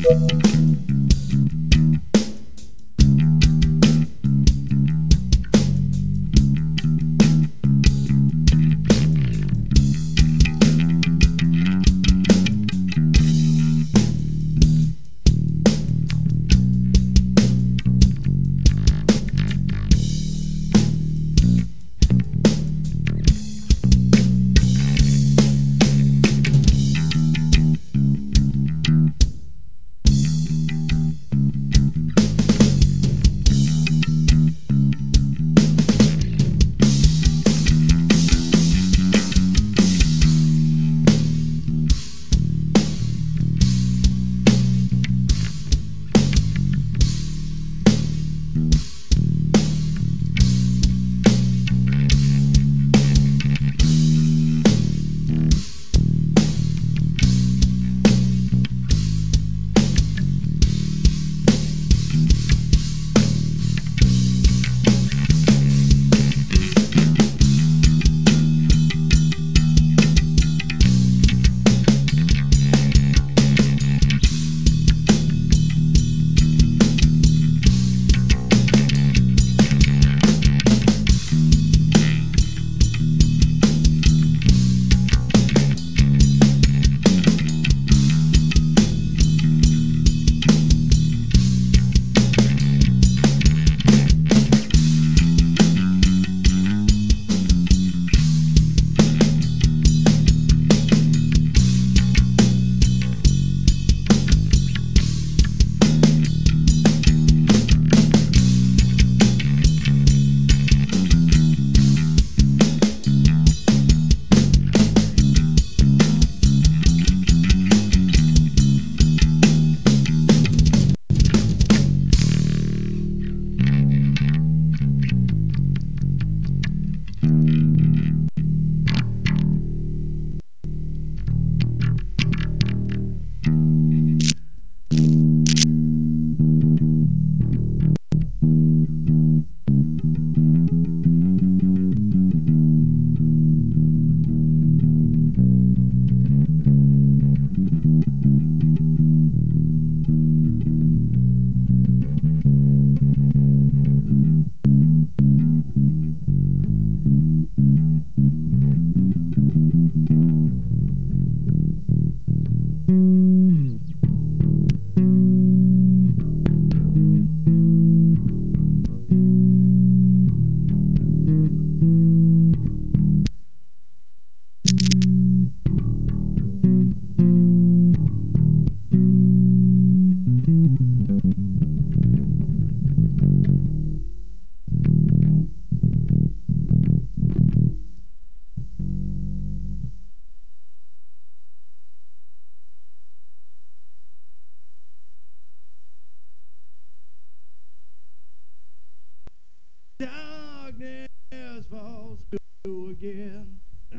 Darkness falls through again.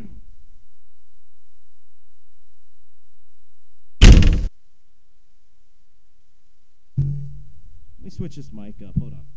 Let me switch this mic up. Hold on.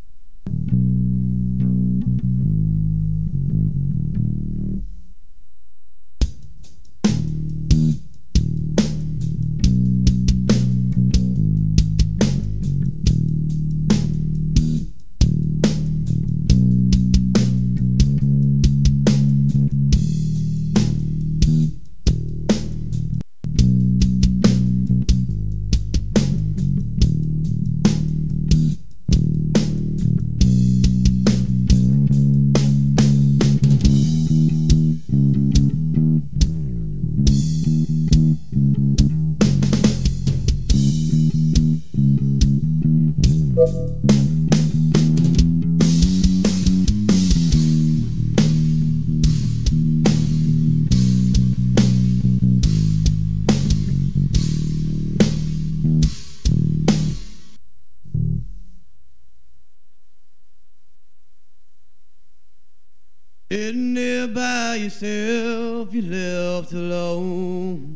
Sitting there by yourself, you left alone.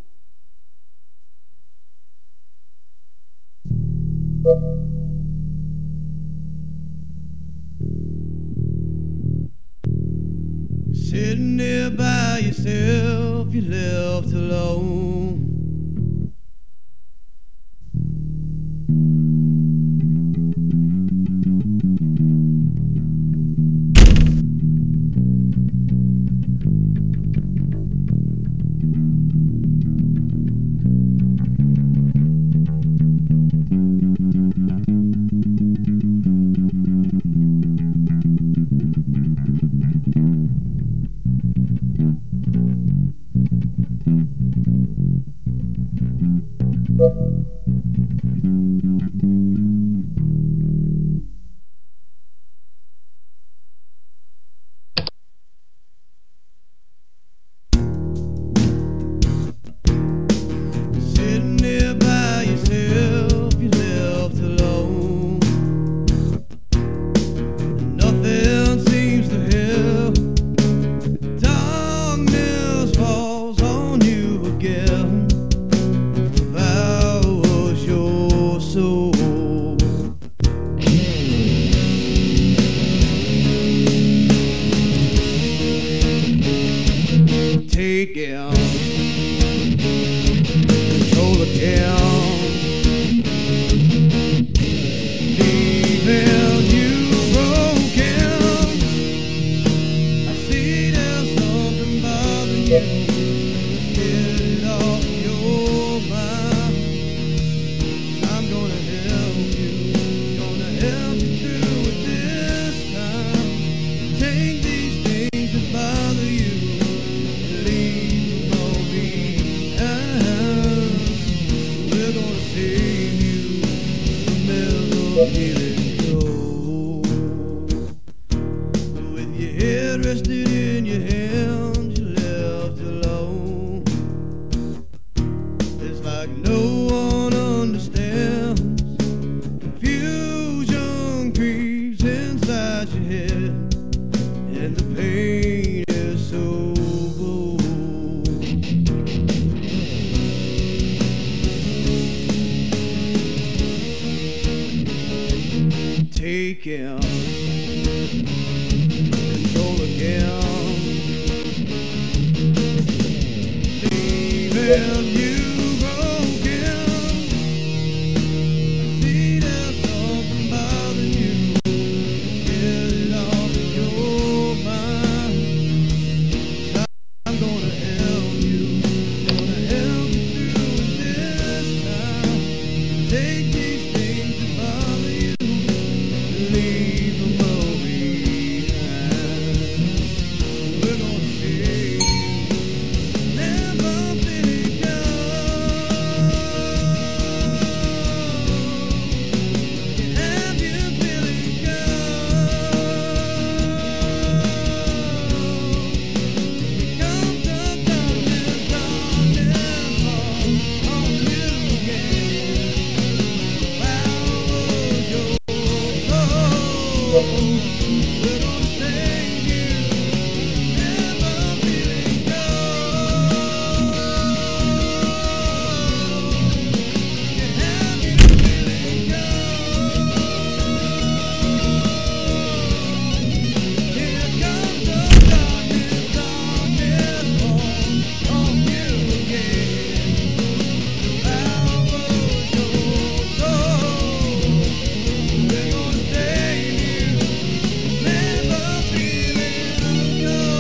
Sitting there by yourself, you left alone. Sitting there by yourself, you left alone. Nothing seems to help. Darkness falls on you again. If I was your soul, take it, control again. Leaving you broken. I see there's something bothering you. Get it off your mind. I'm gonna help you through it this time. Take these things that bother you and leave them all behind. We're gonna save you from never letting go. With your head rested in your hands, you left alone. It's like no one understands. Confusion creeps inside your head, and the pain is so bold. Take it, control again. Leaving you broken. I see there's something bothering you. Get it off your mind. I'm gonna help you through it this time. Take these things that bother you and leave them all behind. We're gonna save you, never letting go. Have you feeling go? Comes the darkness falls on you again. Power your soul. We're gonna save you, never feeling go. Have you feeling go? Here comes the darkness falls on you again. Power your soul. We're gonna save you, never feeling go.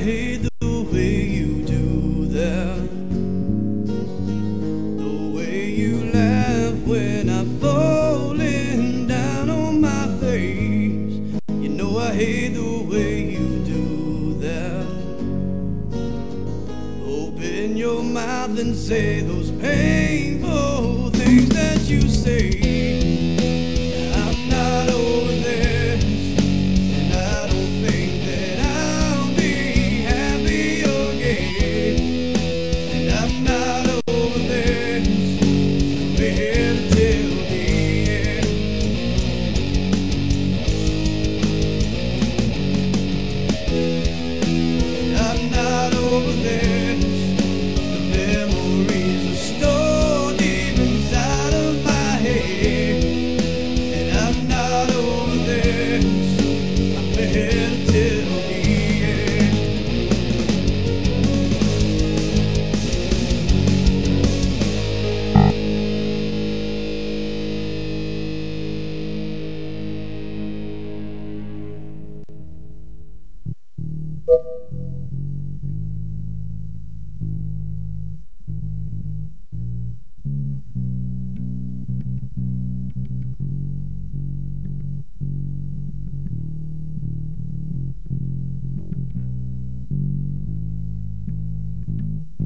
hate the way you do that. The way you laugh when I'm falling down on my face. You know I hate the way you do that. Open your mouth and say those painful things that you say.